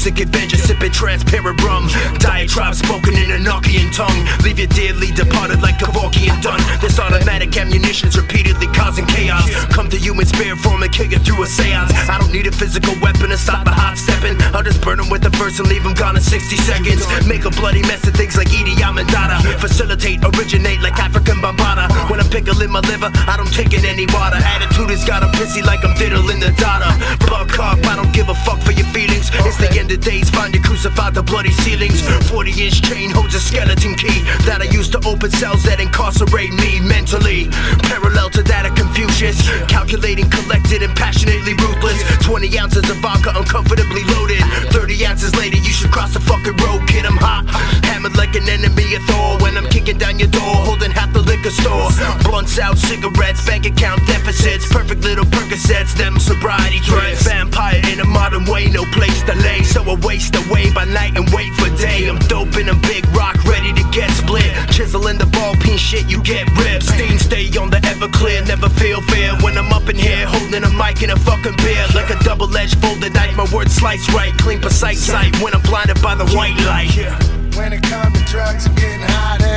toxic adventure, sipping transparent rum. Diatribe spoken in a Nokian tongue, leave you dearly departed like Kevorkian done. This automatic ammunition's repeatedly causing chaos. Come to you in spirit form and kick it through a seance. I don't need a physical weapon to stop a hot stepping. I'll just burn them with a verse and leave them gone in 60 seconds. Make a bloody mess of things like Idi Amin Dada. Facilitate, originate like African Bambata. When I'm pickling my liver, I don't take in any water. Attitude has got 'em pissy like I'm diddling the data. Buck up, I don't give a fuck for your feelings. It's the end of days, find you crucified to bloody ceilings. 40-inch chain holds a skeleton key that I use to open cells that incarcerate me mentally. Parallel to that of Confucius, calculating, collected, and passionately ruthless. 20 ounces of vodka uncomfortably loaded. 30 ounces later, you should cross the fucking road, kid. I'm hot, hammered like an enemy of Thor. When I'm kicking down your door, holding half the liquor store. Blunts out, cigarettes, bank account deficits. Perfect little Percocets, them sobriety threats. Vampire in a modern way, no place to lay. So I waste away by night and wait for day. I'm dope in a big rock, ready to get split. Chiseling the ball peen shit, you get ripped. Stain stay on the Everclear, never feel fear. When I'm up in here, holding a mic and a fucking beer. Like a double-edged folded knife, my words slice right. Clean, precise sight when I'm blinded by the white light. When it comes to drugs, I'm getting hot.